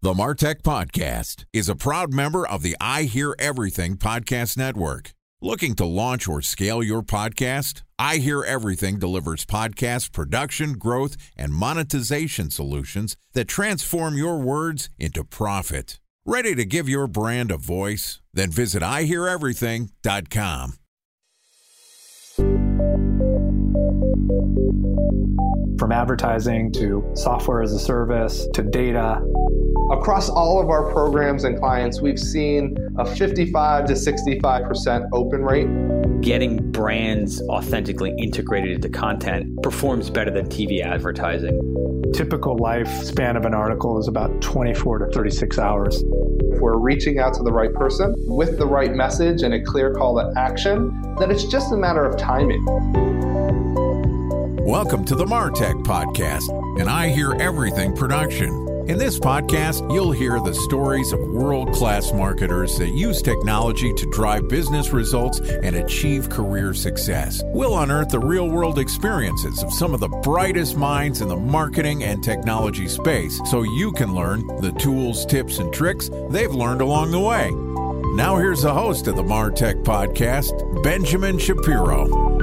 The Martech Podcast is a proud member of the I Hear Everything Podcast Network. Looking to launch or scale your podcast? I Hear Everything delivers podcast production, growth, and monetization solutions that transform your words into profit. Ready to give your brand a voice? Then visit iheareverything.com. From advertising to software as a service to data. Across all of our programs and clients, we've seen a 55 to 65% open rate. Getting brands authentically integrated into content performs better than TV advertising. Typical lifespan of an article is about 24 to 36 hours. If we're reaching out to the right person with the right message and a clear call to action, then it's just a matter of timing. Welcome to the Martech Podcast, an I Hear Everything production. In this podcast, you'll hear the stories of world-class marketers that use technology to drive business results and achieve career success. We'll unearth the real-world experiences of some of the brightest minds in the marketing and technology space so you can learn the tools, tips, and tricks they've learned along the way. Now here's the host of the Martech Podcast, Benjamin Shapiro.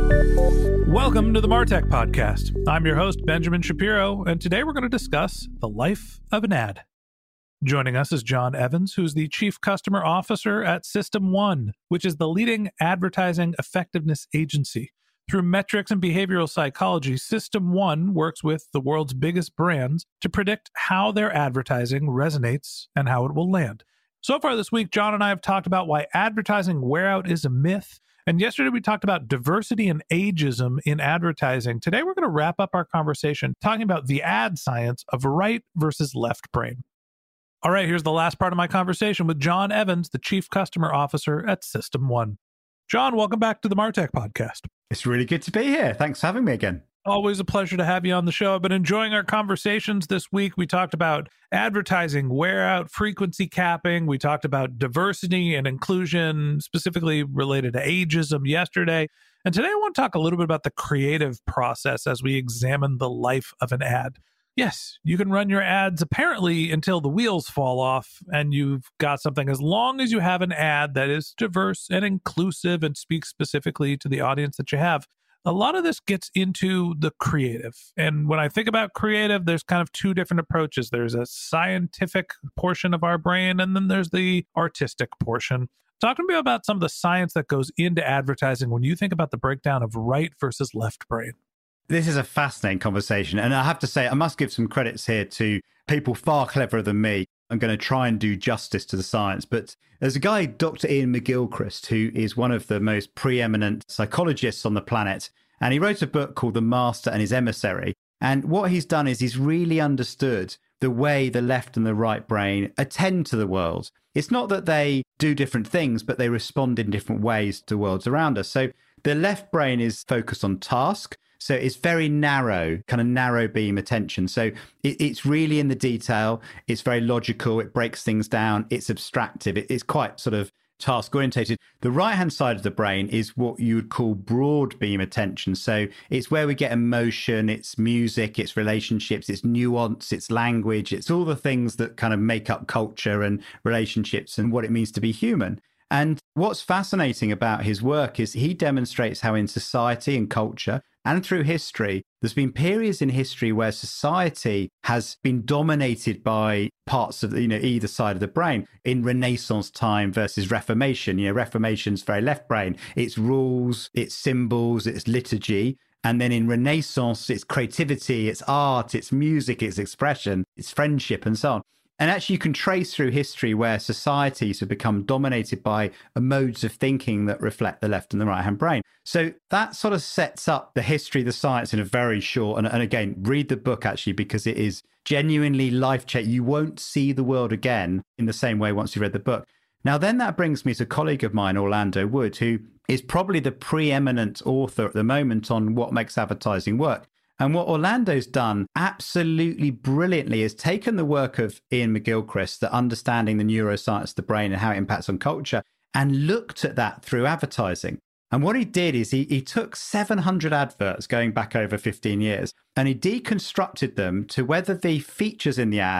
Welcome to the Martech Podcast. I'm your host, Benjamin Shapiro, and today we're going to discuss the life of an ad. Joining us is John Evans, who's the Chief Customer Officer at System1, which is the leading advertising effectiveness agency. Through metrics and behavioral psychology, System1 works with the world's biggest brands to predict how their advertising resonates and how it will land. So far this week, John and I have talked about why advertising wear-out is a myth. And yesterday we talked about diversity and ageism in advertising. Today we're going to wrap up our conversation talking about the ad science of right versus left brain. All right, here's the last part of my conversation with John Evans, the Chief Customer Officer at System1. John, welcome back to the Martech Podcast. It's really good to be here. Thanks for having me again. Always a pleasure to have you on the show. I've been enjoying our conversations this week. We talked about advertising, wear out, frequency capping. We talked about diversity and inclusion, specifically related to ageism yesterday. And today I want to talk a little bit about the creative process as we examine the life of an ad. Yes, you can run your ads apparently until the wheels fall off and you've got something, as long as you have an ad that is diverse and inclusive and speaks specifically to the audience that you have. A lot of this gets into the creative. And when I think about creative, there's kind of two different approaches. There's a scientific portion of our brain, and then there's the artistic portion. Talk to me about some of the science that goes into advertising when you think about the breakdown of right versus left brain. This is a fascinating conversation. And I have to say, I must give some credits here to people far cleverer than me. I'm going to try and do justice to the science. But there's a guy, Dr. Ian McGilchrist, who is one of the most preeminent psychologists on the planet. And he wrote a book called The Master and His Emissary. And what he's done is he's really understood the way the left and the right brain attend to the world. It's not that they do different things, but they respond in different ways to worlds around us. So the left brain is focused on task. So it's very narrow, kind of narrow beam attention. So it's really in the detail. It's very logical. It breaks things down. It's abstractive. It's quite sort of task orientated. The right-hand side of the brain is what you would call broad beam attention. So it's where we get emotion, it's music, it's relationships, it's nuance, it's language. It's all the things that kind of make up culture and relationships and what it means to be human. And what's fascinating about his work is he demonstrates how in society and culture and through history, there's been periods in history where society has been dominated by parts of, either side of the brain. In Renaissance time versus Reformation, Reformation's very left brain. It's rules, it's symbols, it's liturgy. And then in Renaissance, it's creativity, it's art, it's music, it's expression, it's friendship, and so on. And actually, you can trace through history where societies have become dominated by modes of thinking that reflect the left and the right-hand brain. So that sort of sets up the history, the science in a very short, and again, read the book actually, because it is genuinely life-changing. You won't see the world again in the same way once you read the book. Now, then that brings me to a colleague of mine, Orlando Wood, who is probably the preeminent author at the moment on what makes advertising work. And what Orlando's done absolutely brilliantly is taken the work of Ian McGilchrist, the understanding the neuroscience of the brain and how it impacts on culture, and looked at that through advertising. And what he did is he took 700 adverts going back over 15 years, and he deconstructed them to whether the features in the ad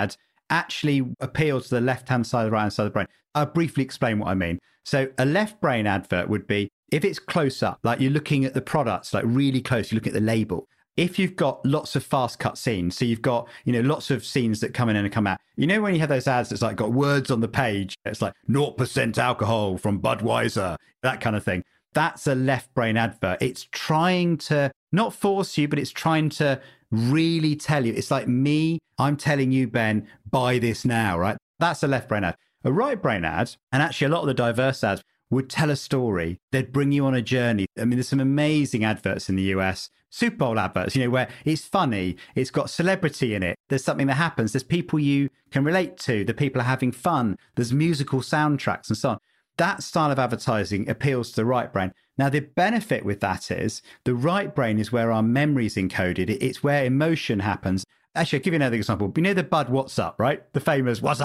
actually appeal to the left-hand side, the right-hand side of the brain. I'll briefly explain what I mean. So a left brain advert would be, if it's close up, like you're looking at the products, like really close, you look at the label. If you've got lots of fast cut scenes, so you've got, lots of scenes that come in and come out. When you have those ads that's like got words on the page, it's like 0% alcohol from Budweiser, that kind of thing. That's a left brain advert. It's trying to not force you, but it's trying to really tell you. It's like me, I'm telling you, Ben, buy this now, right? That's a left brain ad. A right brain ad, and actually a lot of the diverse ads, would tell a story. They'd bring you on a journey. I mean, there's some amazing adverts in the US, Super Bowl adverts, where it's funny, it's got celebrity in it. There's something that happens. There's people you can relate to. The people are having fun. There's musical soundtracks and so on. That style of advertising appeals to the right brain. Now, the benefit with that is the right brain is where our memory is encoded. It's where emotion happens. Actually, I'll give you another example. The Bud What's Up, right? The famous What's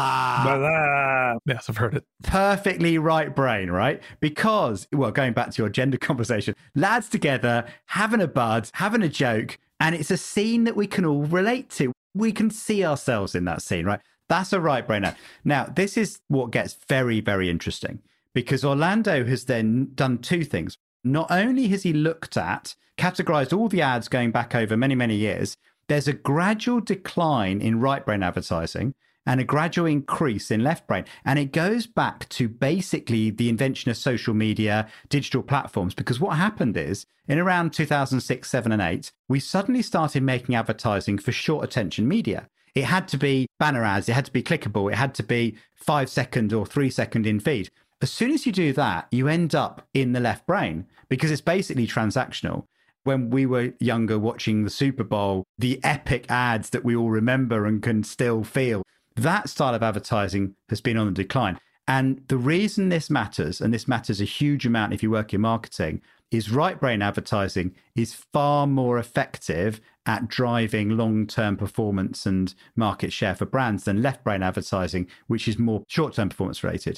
Up? Yes, I've heard it. Perfectly right brain, right? Because, going back to your gender conversation, lads together, having a bud, having a joke, and it's a scene that we can all relate to. We can see ourselves in that scene, right? That's a right brain ad. Now, this is what gets very, very interesting, because Orlando has then done two things. Not only has he looked at, categorized all the ads going back over many, many years, there's a gradual decline in right brain advertising and a gradual increase in left brain. And it goes back to basically the invention of social media, digital platforms, because what happened is in around 2006, 7 and 8, we suddenly started making advertising for short attention media. It had to be banner ads, it had to be clickable, it had to be 5-second or 3-second in feed. As soon as you do that, you end up in the left brain because it's basically transactional. When we were younger watching the Super Bowl, the epic ads that we all remember and can still feel, that style of advertising has been on the decline. And the reason this matters, and this matters a huge amount if you work in marketing, is right brain advertising is far more effective at driving long-term performance and market share for brands than left brain advertising, which is more short-term performance related.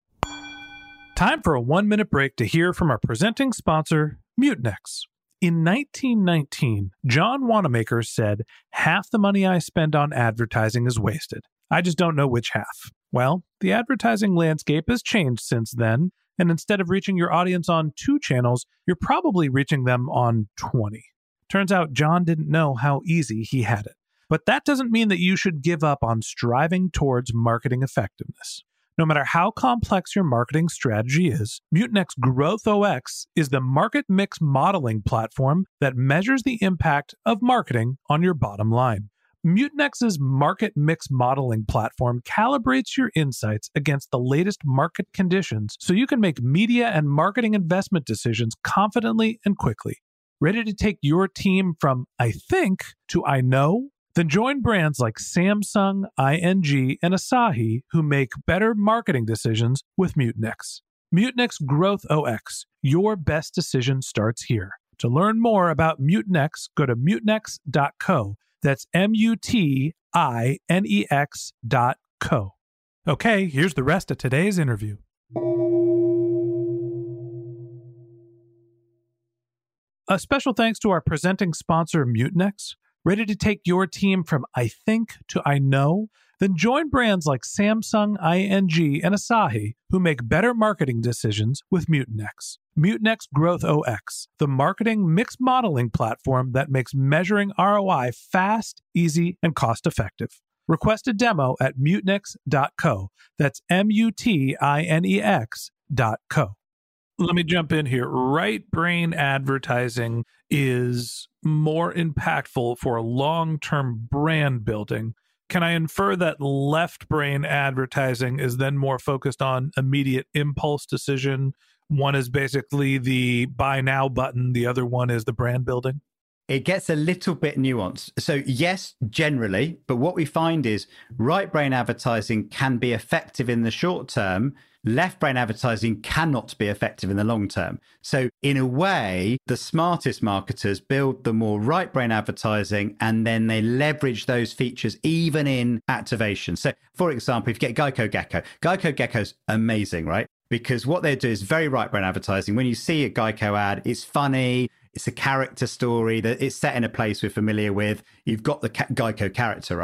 Time for a 1-minute break to hear from our presenting sponsor, Mutinex. In 1919, John Wanamaker said, "Half the money I spend on advertising is wasted. I just don't know which half." Well, the advertising landscape has changed since then, and instead of reaching your audience on 2 channels, you're probably reaching them on 20. Turns out John didn't know how easy he had it. But that doesn't mean that you should give up on striving towards marketing effectiveness. No matter how complex your marketing strategy is, Mutinex GrowthOS is the market mix modeling platform that measures the impact of marketing on your bottom line. Mutinex's market mix modeling platform calibrates your insights against the latest market conditions so you can make media and marketing investment decisions confidently and quickly. Ready to take your team from I think to I know? Then join brands like Samsung, ING, and Asahi who make better marketing decisions with Mutinex. Mutinex GrowthOS. Your best decision starts here. To learn more about Mutinex, go to mutinex.co. That's MUTINEX.co. Okay, here's the rest of today's interview. A special thanks to our presenting sponsor, Mutinex. Ready to take your team from I think to I know? Then join brands like Samsung, ING, and Asahi who make better marketing decisions with Mutinex. Mutinex GrowthOS, the marketing mix modeling platform that makes measuring ROI fast, easy, and cost-effective. Request a demo at mutinex.co. That's MUTINEX.co. Let me jump in here. Right brain advertising is more impactful for long-term brand building. Can I infer that left brain advertising is then more focused on immediate impulse decision? One is basically the buy now button. The other one is the brand building. It gets a little bit nuanced. So yes, generally, but what we find is right brain advertising can be effective in the short term. Left brain advertising cannot be effective in the long term. So in a way, the smartest marketers build the more right brain advertising and then they leverage those features even in activation. So for example, if you get Geico Gecko's amazing, right? Because what they do is very right brain advertising. When you see a Geico ad, it's funny. It's a character story that it's set in a place we're familiar with. You've got the Geico character, right?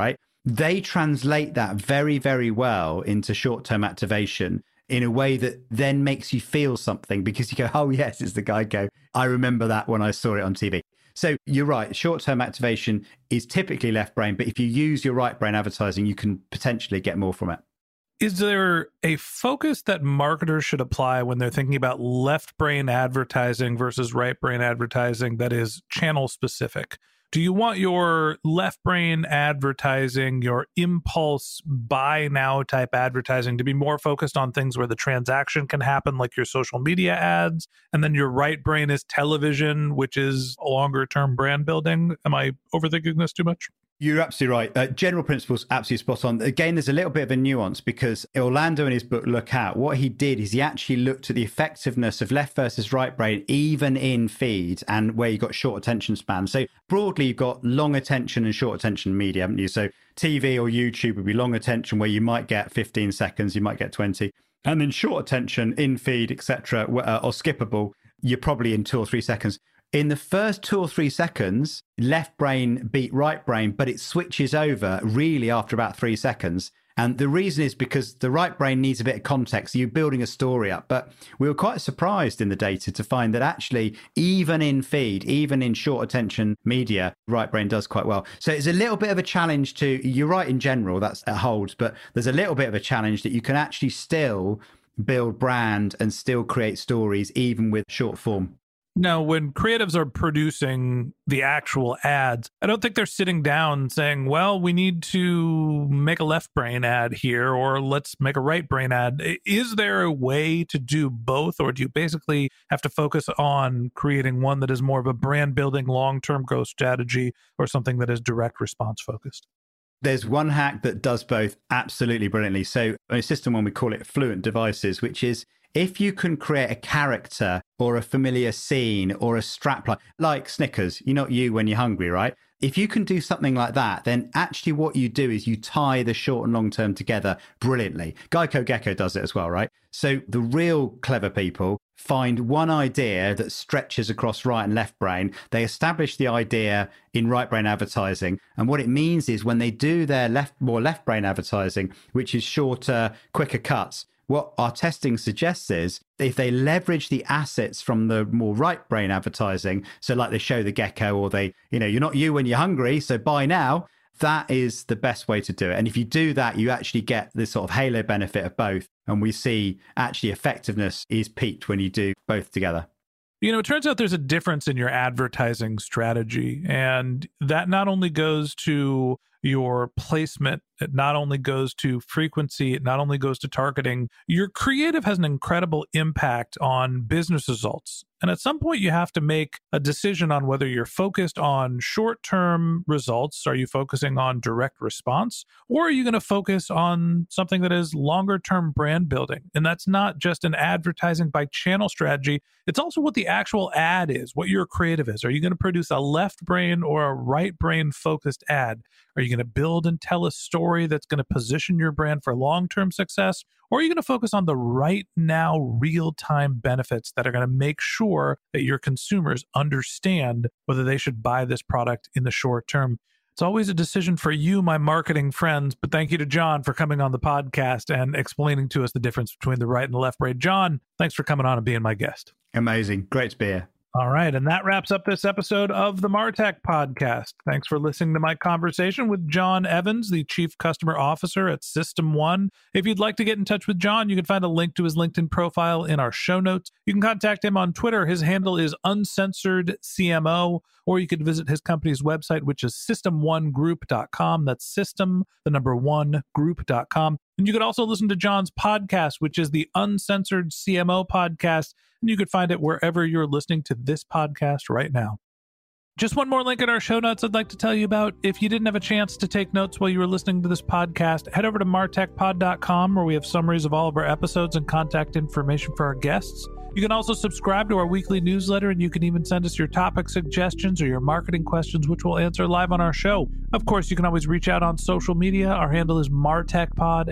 they translate that very, very well into short-term activation in a way that then makes you feel something, because you go, oh yes, it's the Geico. I remember that when I saw it on TV. So you're right, short-term activation is typically left brain, but if you use your right brain advertising, you can potentially get more from it. Is there a focus that marketers should apply when they're thinking about left brain advertising versus right brain advertising that is channel specific? Do you want your left brain advertising, your impulse buy now type advertising to be more focused on things where the transaction can happen, like your social media ads? And then your right brain is television, which is longer term brand building. Am I overthinking this too much? You're absolutely right. General principles, absolutely spot on. Again, there's a little bit of a nuance, because Orlando in his book, Look Out, what he did is he actually looked at the effectiveness of left versus right brain, even in feed and where you got short attention span. So broadly, you've got long attention and short attention media, haven't you? So TV or YouTube would be long attention, where you might get 15 seconds, you might get 20. And then short attention, in feed, etc., or skippable, you're probably in 2 or 3 seconds. In the first 2 or 3 seconds, left brain beat right brain, but it switches over really after about 3 seconds. And the reason is because the right brain needs a bit of context. You're building a story up. But we were quite surprised in the data to find that actually, even in feed, even in short attention media, right brain does quite well. So it's a little bit of a challenge to, you're right in general, that holds, but there's a little bit of a challenge that you can actually still build brand and still create stories, even with short form. Now, when creatives are producing the actual ads, I don't think they're sitting down saying, well, we need to make a left brain ad here, or let's make a right brain ad. Is there a way to do both, or do you basically have to focus on creating one that is more of a brand building, long-term growth strategy, or something that is direct response focused? There's one hack that does both absolutely brilliantly. So in System 1, we call it fluent devices, which is if you can create a character or a familiar scene or a strapline, like Snickers, you're not you when you're hungry, right? If you can do something like that, then actually what you do is you tie the short and long term together brilliantly. Gecko does it as well, right? So the real clever people find one idea that stretches across right and left brain. They establish the idea in right brain advertising. And what it means is when they do their more left brain advertising, which is shorter, quicker cuts, what our testing suggests is if they leverage the assets from the more right brain advertising, so like they show the gecko, or they, you're not you when you're hungry, so buy now, that is the best way to do it. And if you do that, you actually get this sort of halo benefit of both. And we see actually effectiveness is peaked when you do both together. It turns out there's a difference in your advertising strategy, and that not only goes to your placement, it not only goes to frequency, it not only goes to targeting. Your creative has an incredible impact on business results. And at some point, you have to make a decision on whether you're focused on short-term results. Are you focusing on direct response? Or are you going to focus on something that is longer-term brand building? And that's not just an advertising by channel strategy. It's also what the actual ad is, what your creative is. Are you going to produce a left brain or a right brain focused ad? Are you going to build and tell a story that's going to position your brand for long-term success? Or are you going to focus on the right now, real-time benefits that are going to make sure that your consumers understand whether they should buy this product in the short term? It's always a decision for you, my marketing friends, but thank you to John for coming on the podcast and explaining to us the difference between the right and the left brain. John, thanks for coming on and being my guest. Amazing. Great to be here. All right, and that wraps up this episode of the Martech Podcast. Thanks for listening to my conversation with John Evans, the Chief Customer Officer at System 1. If you'd like to get in touch with John, you can find a link to his LinkedIn profile in our show notes. You can contact him on Twitter. His handle is UncensoredCMO, or you could visit his company's website, which is system1group.com. That's system, the number 1, group.com. And you could also listen to John's podcast, which is the Uncensored CMO Podcast. And you could find it wherever you're listening to this podcast right now. Just one more link in our show notes I'd like to tell you about. If you didn't have a chance to take notes while you were listening to this podcast, head over to martechpod.com, where we have summaries of all of our episodes and contact information for our guests. You can also subscribe to our weekly newsletter, and you can even send us your topic suggestions or your marketing questions, which we'll answer live on our show. Of course, you can always reach out on social media. Our handle is MartechPod,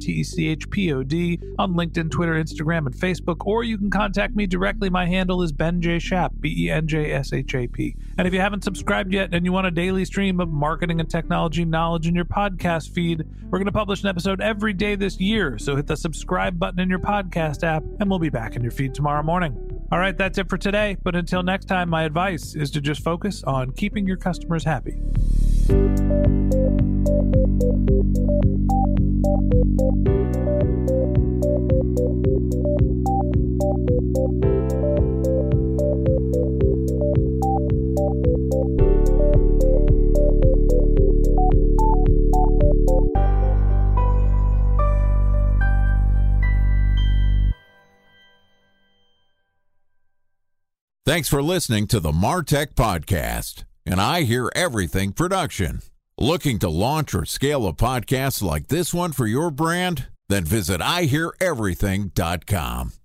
MarTechPod, on LinkedIn, Twitter, Instagram, and Facebook, or you can contact me directly. My handle is Ben J. Shap, BenJShap. And if you haven't subscribed yet and you want a daily stream of marketing and technology knowledge in your podcast feed, we're going to publish an episode every day this year. So hit the subscribe button in your podcast app and we'll be back in your feed tomorrow morning. All right, that's it for today. But until next time, my advice is to just focus on keeping your customers happy. Thanks for listening to the Martech Podcast, an I Hear Everything production. Looking to launch or scale a podcast like this one for your brand? Then visit iheareverything.com.